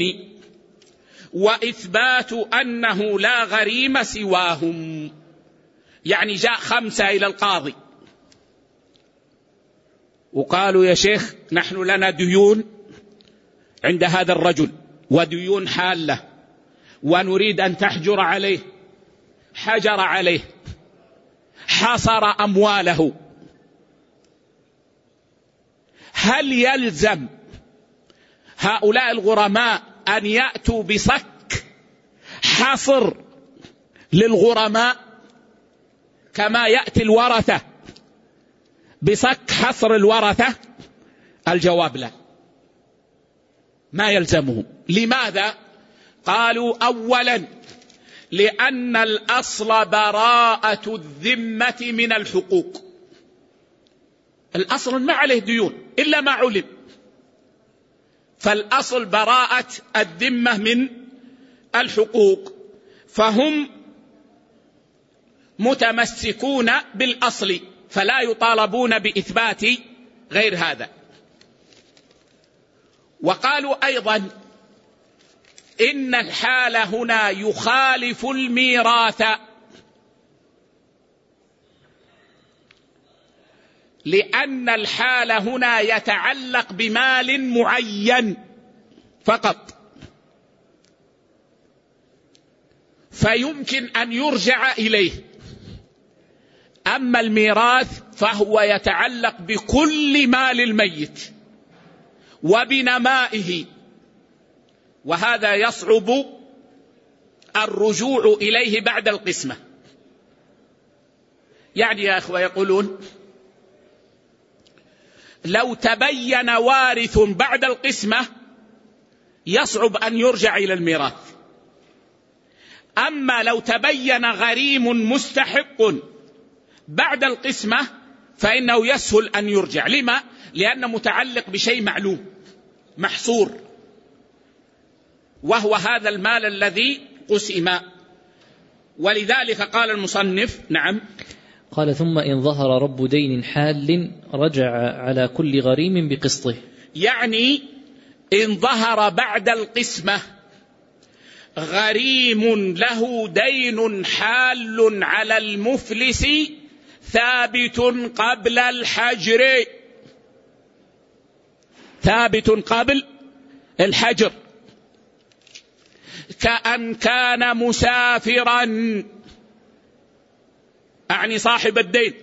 وإثبات أنه لا غريم سواهم. يعني جاء خمسة إلى القاضي وقالوا: يا شيخ، نحن لنا ديون عند هذا الرجل وديون حالة ونريد أن تحجر عليه. حجر عليه، حصر أمواله. هل يلزم هؤلاء الغرماء أن يأتوا بصك حصر للغرماء كما يأتي الورثة بصك حصر الورثة؟ الجواب لا، ما يلزمهم. لماذا؟ قالوا: أولا لأن الأصل براءة الذمة من الحقوق. الأصل ما عليه ديون إلا ما علم، فالأصل براءة الذمة من الحقوق، فهم متمسكون بالأصل فلا يطالبون بإثبات غير هذا. وقالوا أيضا إن الحال هنا يخالف الميراث، لأن الحال هنا يتعلق بمال معين فقط، فيمكن أن يرجع إليه. أما الميراث فهو يتعلق بكل مال الميت وبنمائه، وهذا يصعب الرجوع إليه بعد القسمة. يعني يا أخوة يقولون: لو تبين وارث بعد القسمة يصعب أن يرجع إلى الميراث، أما لو تبين غريم مستحق بعد القسمة فإنه يسهل أن يرجع. لما؟ لأنه متعلق بشيء معلوم محصور، وهو هذا المال الذي قسم. ولذلك قال المصنف: نعم.
قال: ثم إن ظهر رب دين حال رجع على كل غريم بقسطه.
يعني إن ظهر بعد القسمة غريم له دين حال على المفلس ثابت قبل الحجر، ثابت قبل الحجر، كأن كان مسافرا، أعني صاحب الدين،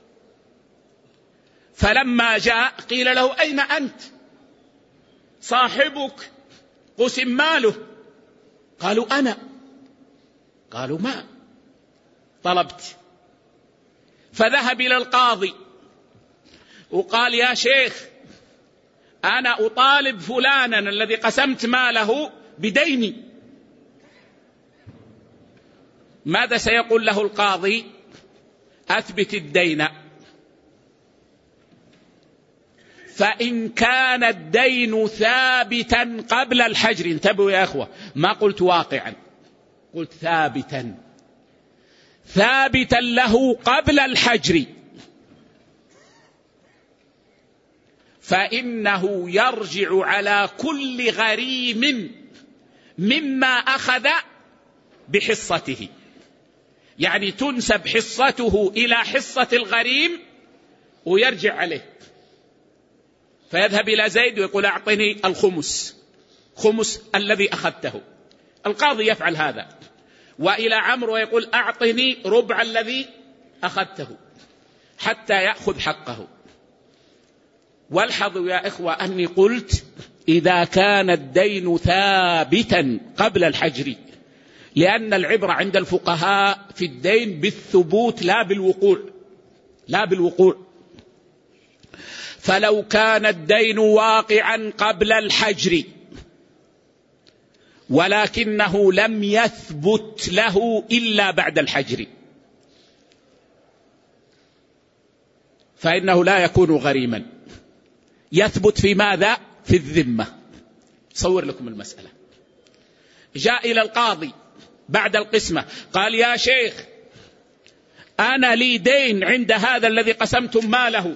فلما جاء قيل له: أين أنت؟ صاحبك قسم ماله. قالوا: أنا. قالوا: ما طلبت. فذهب إلى القاضي وقال: يا شيخ، أنا أطالب فلانا الذي قسمت ماله بديني. ماذا سيقول له القاضي؟ أثبت الدين. فإن كان الدين ثابتا قبل الحجر، انتبهوا يا أخوة، ما قلت واقعا، قلت ثابتا ثابتا له قبل الحجر فإنه يرجع على كل غريم مما أخذ بحصته، يعني تنسب حصته إلى حصة الغريم ويرجع عليه، فيذهب إلى زيد ويقول أعطني الخمس، خمس الذي أخذته. القاضي يفعل هذا. وإلى عمرو ويقول أعطني ربع الذي أخذته حتى يأخذ حقه. والحظوا يا إخوة أني قلت إذا كان الدين ثابتا قبل الحجر، لأن العبرة عند الفقهاء في الدين بالثبوت لا بالوقوع، لا بالوقوع. فلو كان الدين واقعا قبل الحجر ولكنه لم يثبت له إلا بعد الحجر فإنه لا يكون غريما، يثبت في ماذا؟ في الذمة. صور لكم المسألة. جاء إلى القاضي بعد القسمة قال يا شيخ أنا لي دين عند هذا الذي قسمتم ماله.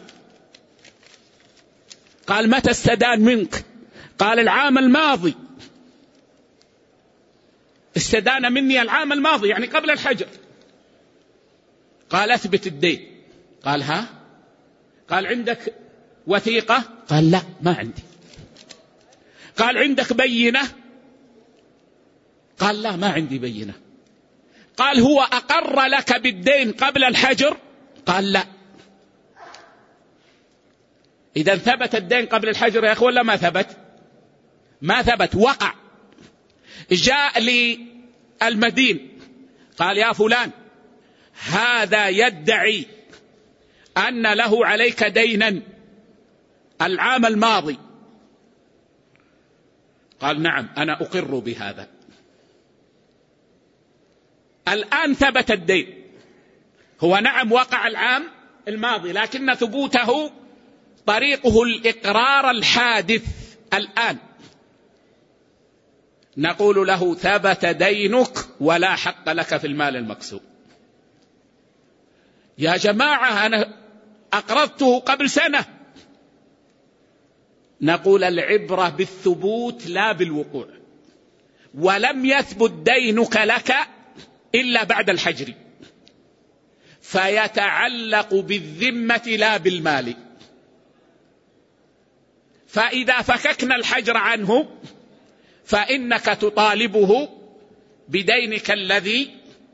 قال متى استدان منك؟ قال العام الماضي، استدان مني العام الماضي يعني قبل الحجر. قال أثبت الدين. قال ها؟ قال عندك وثيقة؟ قال لا ما عندي. قال عندك بينة؟ قال لا ما عندي بينة. قال هو أقر لك بالدين قبل الحجر؟ قال لا. إذا ثبت الدين قبل الحجر يا أخوة ولا ما ثبت؟ ما ثبت، وقع. جاء للمدين قال يا فلان هذا يدعي أن له عليك دينا العام الماضي. قال نعم أنا أقر بهذا. الآن ثبت الدين، هو نعم وقع العام الماضي لكن ثبوته طريقه الإقرار الحادث الآن. نقول له ثبت دينك ولا حق لك في المال المقسوم. يا جماعة أنا أقرضته قبل سنة. نقول العبرة بالثبوت لا بالوقوع، ولم يثبت دينك لك إلا بعد الحجر، فيتعلق بالذمة لا بالمال. فإذا فككنا الحجر عنه فإنك تطالبه بدينك الذي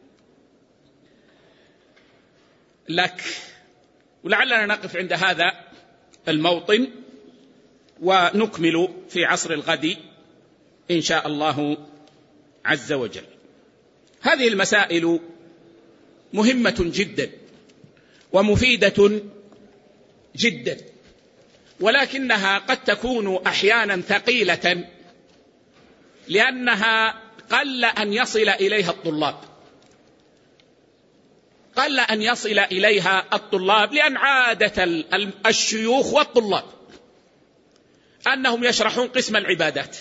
لك. ولعلنا نقف عند هذا الموطن ونكمل في عصر الغد إن شاء الله عز وجل. هذه المسائل مهمة جدا ومفيدة جدا، ولكنها قد تكون أحيانا ثقيلة لأنها قل أن يصل إليها الطلاب، قل أن يصل إليها الطلاب لأن عادة الشيوخ والطلاب أنهم يشرحون قسم العبادات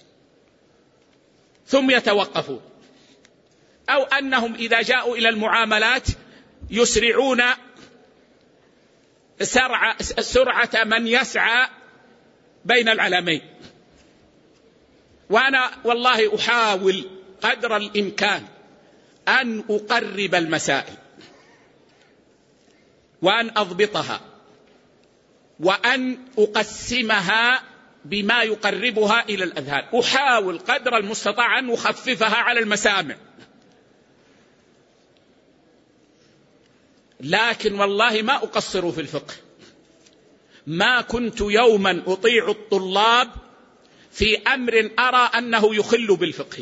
ثم يتوقفون، أو أنهم إذا جاءوا إلى المعاملات يسرعون سرعة, سرعة من يسعى بين العلمين. وأنا والله أحاول قدر الإمكان أن أقرب المسائل وأن أضبطها وأن أقسمها بما يقربها إلى الأذهان. أحاول قدر المستطاع أن أخففها على المسامع، لكن والله ما أقصر في الفقه. ما كنت يوما أطيع الطلاب في أمر أرى أنه يخل بالفقه.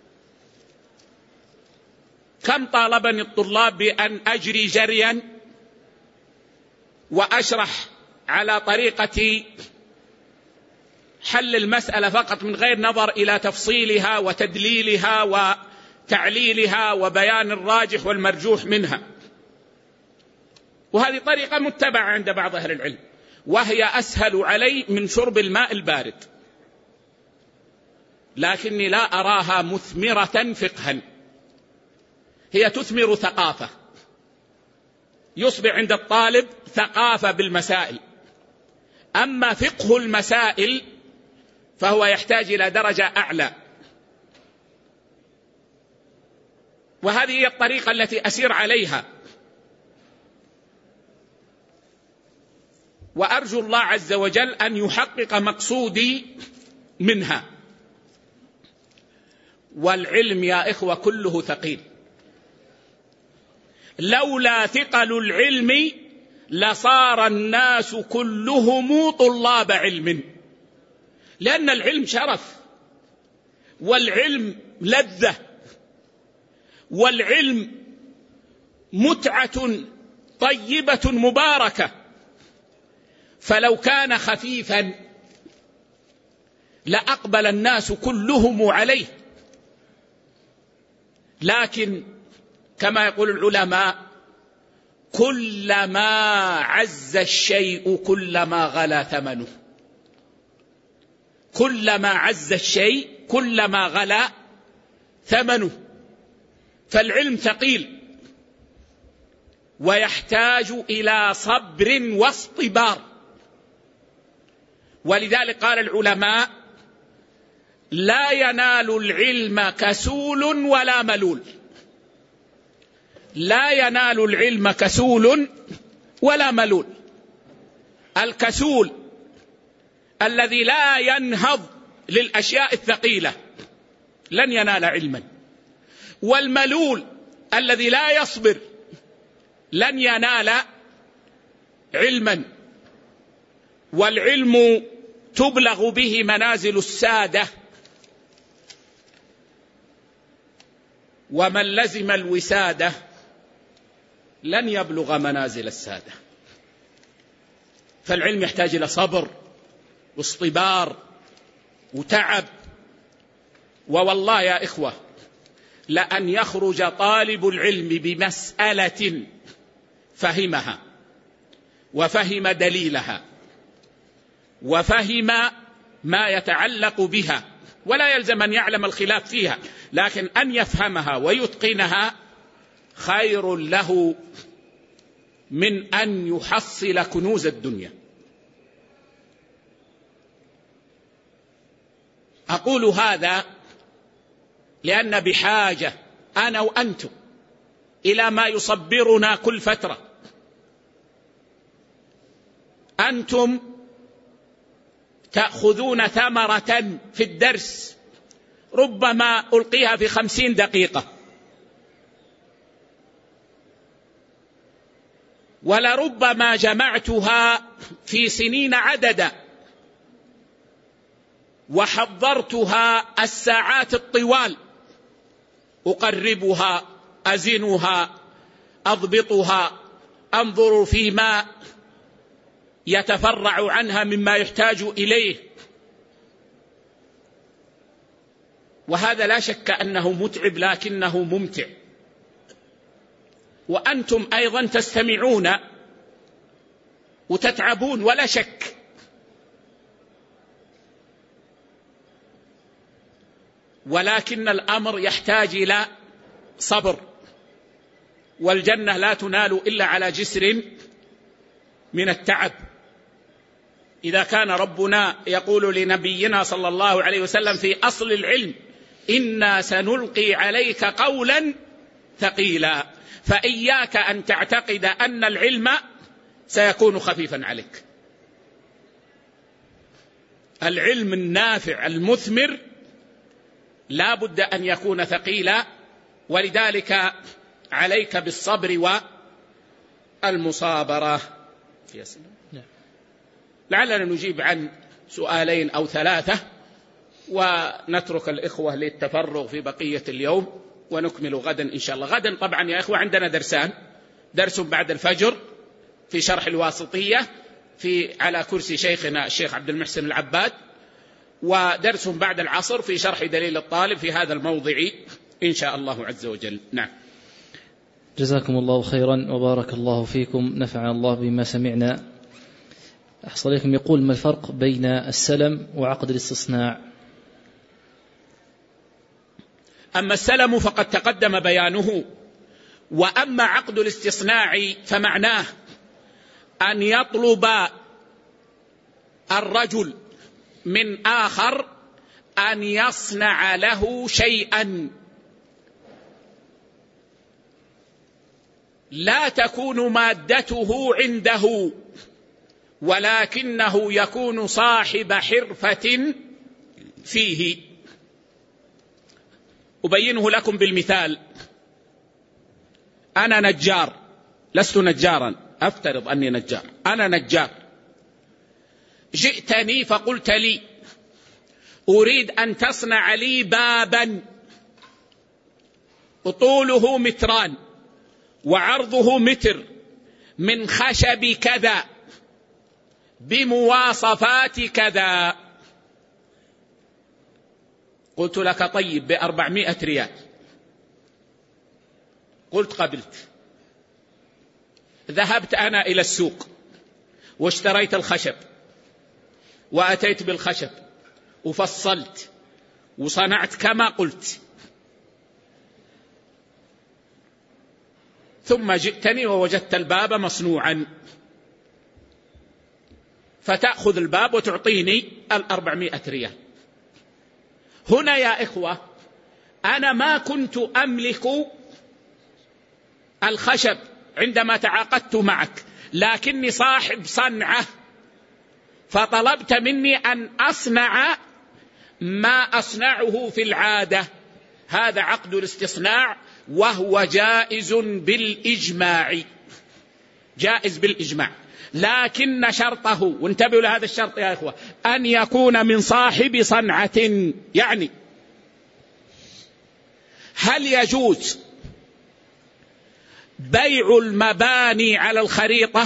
كم طالبني الطلاب بأن أجري جريا وأشرح على طريقة حل المسألة فقط من غير نظر إلى تفصيلها وتدليلها وتعليلها وبيان الراجح والمرجوح منها. وهذه طريقة متبعة عند بعض أهل العلم، وهي أسهل علي من شرب الماء البارد، لكني لا أراها مثمرة فقها. هي تثمر ثقافة، يصبح عند الطالب ثقافة بالمسائل. أما فقه المسائل فهو يحتاج إلى درجة أعلى، وهذه هي الطريقة التي أسير عليها، وأرجو الله عز وجل أن يحقق مقصودي منها. والعلم يا إخوة كله ثقيل، لولا ثقل العلم لصار الناس كلهم طلاب علم، لأن العلم شرف، والعلم لذة، والعلم متعة طيبة مباركة. فلو كان خفيفا لأقبل الناس كلهم عليه، لكن كما يقول العلماء كلما عز الشيء كلما غلا ثمنه، كلما عز الشيء كلما غلا ثمنه. فالعلم ثقيل ويحتاج إلى صبر واصطبار، ولذلك قال العلماء لا ينال العلم كسول ولا ملول، لا ينال العلم كسول ولا ملول. الكسول الذي لا ينهض للأشياء الثقيلة لن ينال علما، والملول الذي لا يصبر لن ينال علما. والعلم تبلغ به منازل السادة، ومن لزم الوسادة لن يبلغ منازل السادة. فالعلم يحتاج إلى صبر واصطبار وتعب. ووالله يا إخوة لأن يخرج طالب العلم بمسألة فهمها وفهم دليلها وفهم ما يتعلق بها، ولا يلزم أن يعلم الخلاف فيها، لكن أن يفهمها ويتقنها خير له من أن يحصل كنوز الدنيا. أقول هذا لأن بحاجة أنا وأنتم إلى ما يصبرنا كل فترة. أنتم تأخذون ثمرة في الدرس ربما ألقيها في خمسين دقيقة، ولربما جمعتها في سنين عددا وحضرتها الساعات الطوال، أقربها، أزنها، أضبطها، أنظر فيما يتفرع عنها مما يحتاج إليه. وهذا لا شك أنه متعب لكنه ممتع. وأنتم أيضا تستمعون وتتعبون ولا شك، ولكن الأمر يحتاج إلى صبر، والجنة لا تنال إلا على جسر من التعب. إذا كان ربنا يقول لنبينا صلى الله عليه وسلم في أصل العلم إنا سنلقي عليك قولا ثقيلا، فإياك أن تعتقد أن العلم سيكون خفيفا عليك. العلم النافع المثمر لا بد أن يكون ثقيلا، ولذلك عليك بالصبر والمصابرة. لعلنا نجيب عن سؤالين أو ثلاثة ونترك الإخوة للتفرغ في بقية اليوم، ونكمل غدا إن شاء الله. غدا طبعا يا إخوة عندنا درسان، درس بعد الفجر في شرح الواسطية في على كرسي شيخنا الشيخ عبد المحسن العباد، ودرس بعد العصر في شرح دليل الطالب في هذا الموضع إن شاء الله عز وجل. نعم.
جزاكم الله خيرا وبارك الله فيكم، نفع الله بما سمعنا. أحصل لكم يقول ما الفرق بين السلم وعقد الاستصناع؟
أما السلم فقد تقدم بيانه وأما عقد الاستصناع فمعناه أن يطلب الرجل من آخر أن يصنع له شيئا لا تكون مادته عنده، ولكنه يكون صاحب حرفة فيه. أبينه لكم بالمثال. أنا نجار، لست نجارا، أفترض أني نجار، أنا نجار، جئتني فقلت لي أريد أن تصنع لي بابا طوله متران وعرضه متر من خشب كذا بمواصفات كذا. قلت لك طيب بأربعمائة ريال، قلت قبلت. ذهبت أنا إلى السوق واشتريت الخشب وأتيت بالخشب وفصلت وصنعت كما قلت، ثم جئتني ووجدت الباب مصنوعا، فتأخذ الباب وتعطيني الأربعمائة ريال. هنا يا إخوة أنا ما كنت أملك الخشب عندما تعاقدت معك، لكني صاحب صنعة، فطلبت مني أن أصنع ما أصنعه في العادة. هذا عقد الاستصناع، وهو جائز بالإجماع، جائز بالإجماع، لكن شرطه، وانتبهوا لهذا الشرط يا إخوة، أن يكون من صاحب صنعة. يعني هل يجوز بيع المباني على الخريطة؟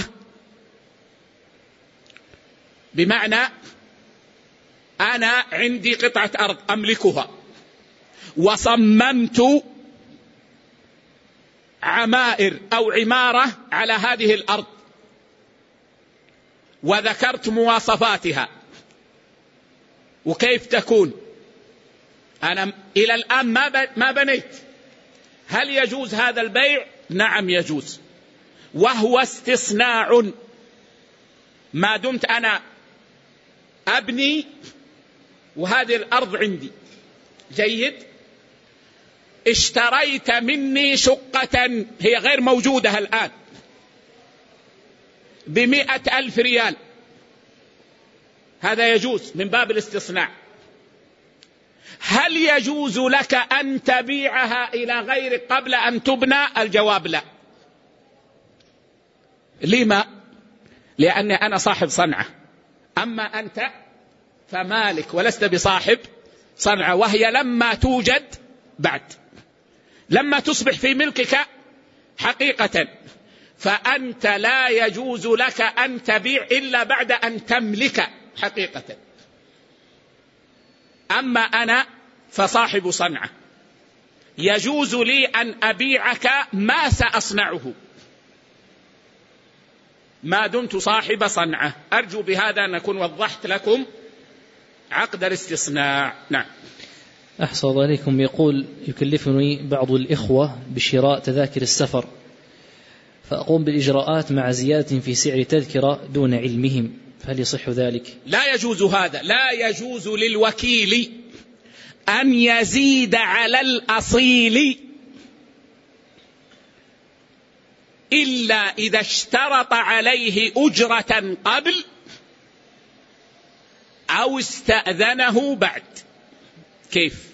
بمعنى أنا عندي قطعة أرض أملكها وصممت عمائر أو عمارة على هذه الأرض وذكرت مواصفاتها وكيف تكون، أنا إلى الآن ما بنيت، هل يجوز هذا البيع؟ نعم يجوز، وهو استصناع ما دمت أنا أبني وهذه الأرض عندي. جيد. اشتريت مني شقة هي غير موجودة الآن بمئة ألف ريال، هذا يجوز من باب الاستصناع. هل يجوز لك أن تبيعها إلى غيرك قبل أن تبنى؟ الجواب لا. لما؟ لأني أنا صاحب صنعة، أما أنت فمالك ولست بصاحب صنعة، وهي لما توجد بعد، لما تصبح في ملكك حقيقة، فأنت لا يجوز لك أن تبيع إلا بعد أن تملك حقيقة. أما أنا فصاحب صنعة، يجوز لي أن أبيعك ما سأصنعه ما دمت صاحب صنعة. أرجو بهذا أن أكون وضحت لكم عقد الاستصناع. نعم.
أحسن الله عليكم. يقول يكلفني بعض الإخوة بشراء تذاكر السفر، فأقوم بالإجراءات مع زيادة في سعر تذكرة دون علمهم، فهل يصح ذلك؟
لا يجوز هذا. لا يجوز للوكيل أن يزيد على الأصيل إلا إذا اشترط عليه أجرة قبل أو استأذنه بعد. كيف؟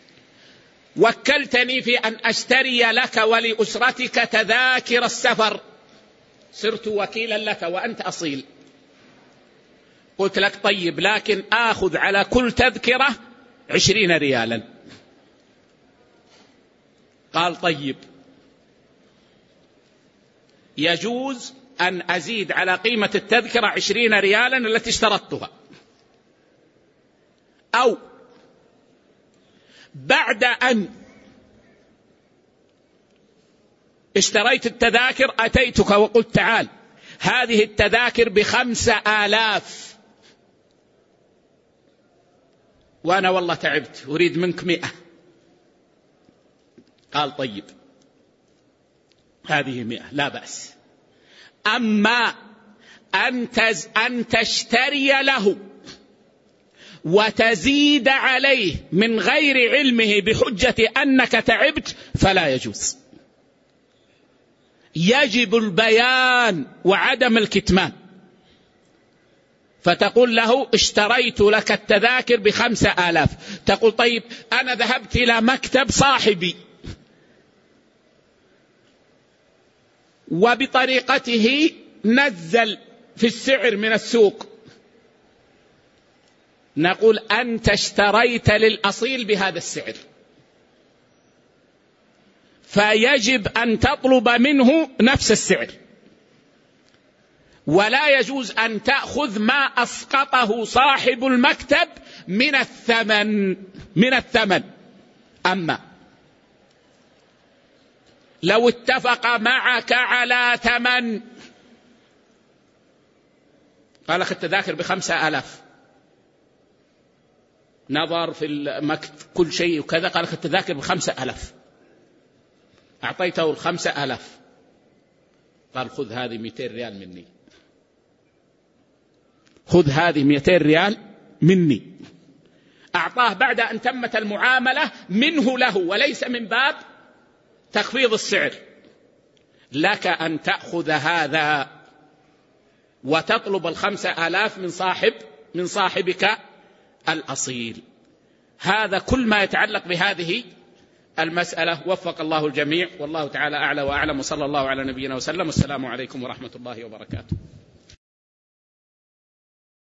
وكلتني في أن أشتري لك ولأسرتك تذاكر السفر، صرت وكيلا لك وأنت أصيل، قلت لك طيب لكن آخذ على كل تذكرة عشرين ريالا. قال طيب يجوز أن أزيد على قيمة التذكرة عشرين ريالا التي اشترطتها، أو بعد أن اشتريت التذاكر أتيتك وقلت تعال هذه التذاكر بخمسة آلاف وأنا والله تعبت أريد منك مئة. قال طيب هذه مئة لا بأس. أما أن تشتري له وتزيد عليه من غير علمه بحجة أنك تعبت فلا يجوز. يجب البيان وعدم الكتمان. فتقول له اشتريت لك التذاكر بخمسة آلاف، تقول طيب أنا ذهبت إلى مكتب صاحبي وبطريقته نزل في السعر من السوق، نقول أنت اشتريت للأصيل بهذا السعر، فيجب أن تطلب منه نفس السعر، ولا يجوز أن تأخذ ما أسقطه صاحب المكتب من الثمن من الثمن. أما لو اتفق معك على ثمن، قال لك التذاكر بخمسة آلاف، نظر في المكتب كل شيء وكذا، قال لك التذاكر بخمسة آلاف، أعطيته الخمسة آلاف، قال خذ هذه مئتين ريال مني، خذ هذه مئتين ريال مني. أعطاه بعد أن تمت المعاملة منه له، وليس من باب تخفيض السعر. لك أن تأخذ هذا وتطلب الخمسة آلاف من صاحب من صاحبك الأصيل. هذا كل ما يتعلق بهذه المسألة. وفق الله الجميع، والله تعالى أعلى وأعلم، وصلى الله على نبينا وسلم. السلام عليكم ورحمة الله وبركاته.